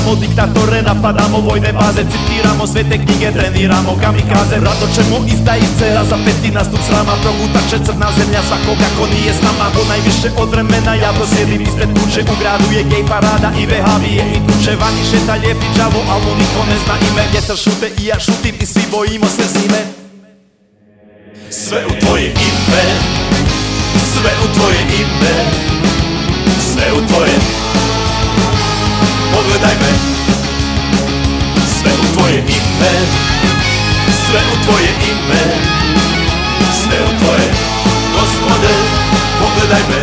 Podržavamo diktatore, napadamo vojne baze, citiramo svete knjige, treniramo kamikaze. Rado ćemo izdajice, razapeti nastup srama, progutat će crna zemlja svakoga ko nije s nama. Bo najviše od vremena ja prosjedim ispred kuće, u gradu je gej parada i vehavije i tuče. Vani šeta lijepi đavo, al mu niko ne zna ime. Vjetar šute i ja šutim i svi bojimo se zime. Sve u tvoje ime, sve u tvoje ime, sve u tvoje. Pogledaj me. Sve u tvoje ime, sve u tvoje ime, sve u tvoje. Gospode, pogledaj me.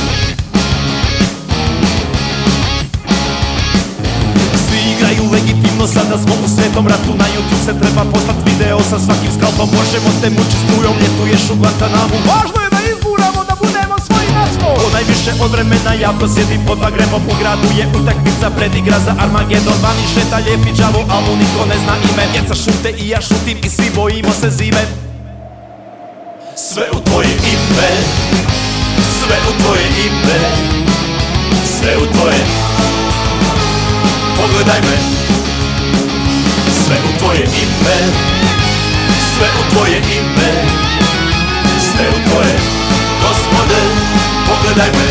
Svi igraju legitimno, sada smo u svetom ratu. Na YouTube se treba poslat video sa svakim skalpom. Možemo te mučit strujom, ljetuješ u Guantanamu. Važno je da izburamo, da budemo svoji nasmo. Ko najviše od vremena ja prosjedim pod Magrebom. U gradu je utakmica, predigra za Armagedon. Vani šeta lijepi đavo, al mu niko ne zna ime. Djeca šute i ja šutim i svi bojimo se zime. Sve u tvoje ime, sve u tvoje ime, sve u tvoje. Pogledaj me. Sve u tvoje ime, sve u tvoje ime, sve u tvoje. Gospode, pogledaj me.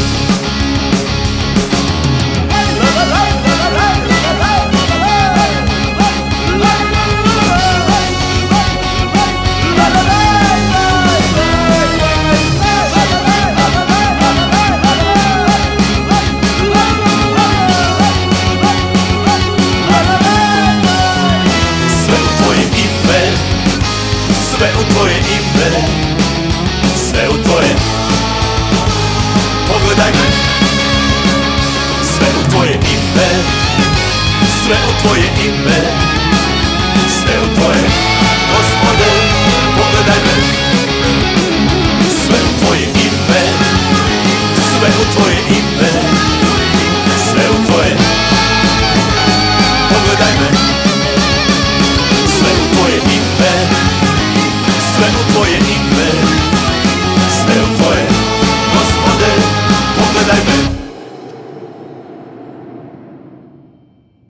Sve u tvoje ime, sve u tvoje. Pogledaj me. Sve u tvoje ime, sve u tvoje ime.